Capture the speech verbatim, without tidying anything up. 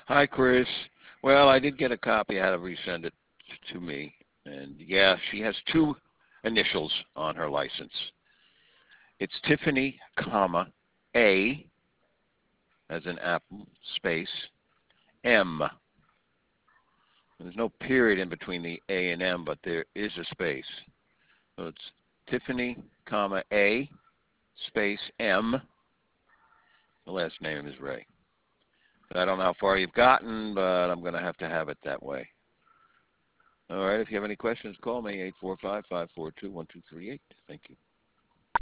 Hi, Chris. Well, I did get a copy. I had to resend it to me. And yeah, she has two initials on her license. It's Tiffany, comma, A, as in apple, space, M. There's no period in between the A and M, but there is a space. So it's Tiffany, comma, A, space, M. The last name is Ray. I don't know how far you've gotten, but I'm going to have to have it that way. All right, if you have any questions, call me, eight four five, five four two, one two three eight. Thank you.